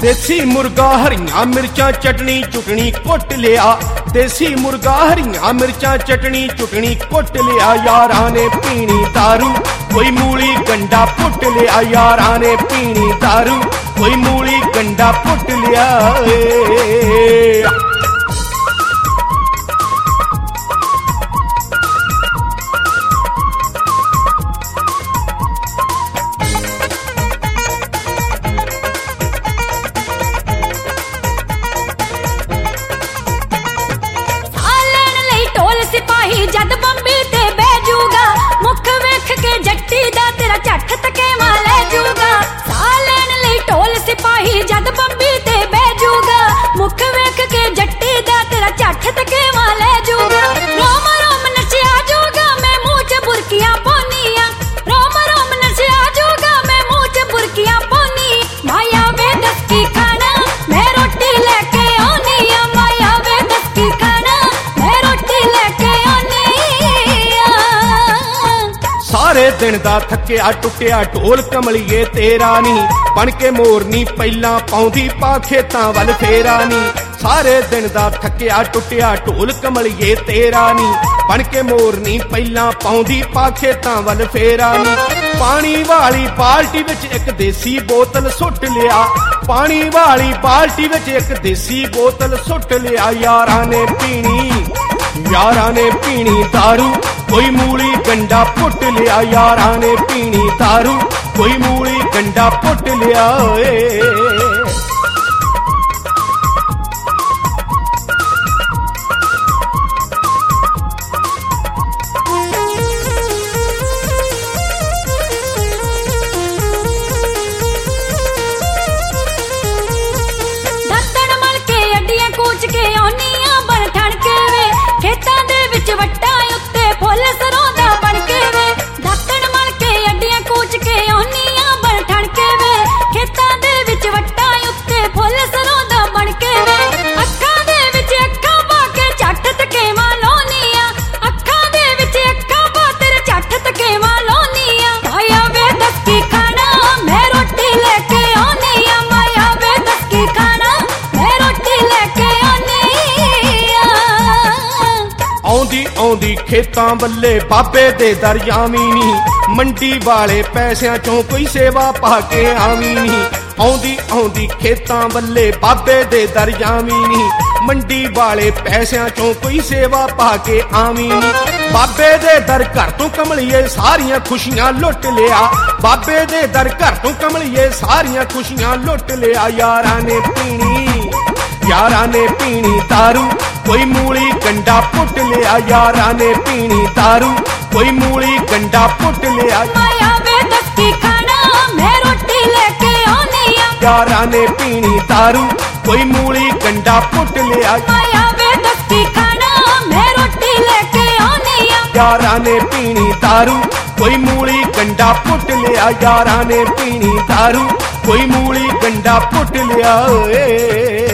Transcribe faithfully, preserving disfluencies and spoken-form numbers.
देसी मुर्गा हरियां मिर्चां चटनी चुटनी कुट लिया। देसी मुर्गा हरियां मिर्चां चटनी चुटनी कुट लिया। यारां ने पीनी दारू कोई मूली गंडा पुट लिया। यारां ने पीनी दारू कोई मूली गंडा पुट लिया। सिपाही जद बंबी ते बैजूगा मुख वेख के जट्टी दा तेरा झट तकेवा लै जूगा। साह लैन लई ढोल सिपाही जद बंबी ते बैजूगा मुख वेख के जट्टी दा तेरा झट तकेवा लै जूगा। रोम रोम नचिया जूगा मैं मुंह च बुरकियां पोनिया। रोम रोम नचिया जूगा मैं मुंह च बुरकियां पोनी। माया वे दस की खाना मैं रोटी लेके आनी आ। माया वे दस की खाना मैं रोटी लेके सारे दिन दा थकिया टुटिया ढोल कमलिए तेरा नी बन के मोरनी पहला पाउंदी पा खेतां वल फेरा नी। सारे दिन दा थकिया टुटिया ढोल कमलिए तेरा नी बन के मोरनी पहला पाउंदी पा खेतां वल फेरा नी। पानी वाली बाल्टी विच एक देसी बोतल सुट लिया। पानी वाली बाल्टी विच एक देसी बोतल सुट लिया। यारां ने पीनी यारां ने पीनी दारू कोई मूली गंडा पुट लिया। यारां ने पीनी दारू कोई मूली गंडा पुट लिया। दातण मल के अड्डियां कूच के आउनियां बन ठण के वे खेतां दे विच वट्टां उत्ते फुੱਲ सरों दा बन के वे। दातण मल के अड्डियां कूच के आउनियां बन ठण के वे खेतां दे विच वट्टां उत्ते फुੱਲ सरों दा बन के वे। अखां दे विच अखां पा के झट तकेवा लाउनियां। अखां दे विच अखां पा तेरे झट तकेवा लाउनियां। माया वे दस की खाना मैं रोटी लेके आनी आ। माया वे दस की खाना मैं रोटी लेके आनी आ। आउंदी आउंदी खेतां वल्ले बाबे दे दर जावी नी मंडी वाले पैसिਆਂ चों कोई सेवा पा के आवी नी। आउंदी आउंदी खेतां वल्ले बाबे दे दर जावी नी मंडी वाले पैसिਆਂ चों कोई सेवा पा के आवी नी। बाबे दे दर घर तों कमलिए सारियां खुशियां लुट लिया। बाबे दे दर घर तों कमलिए सारियां खुशियां लुट लिया। यारां ने पीनी यारां ने पीनी दारू कोई मूली गंडा पुट लिया। यारां ने पीनी दारू कोई मूली गंडा पुट लिया। माया वे दस की खाना मैं रोटी लेके आनी आ। यारां ने पीनी दारू कोई मूली गंडा पुट लिया। माया वे दस की खाना मैं रोटी लेके आनी आ। यारां ने पीनी दारू कोई मूली गंडा पुट लिया। यारां ने पीनी दारू कोई मूली गंडा पुट लिया।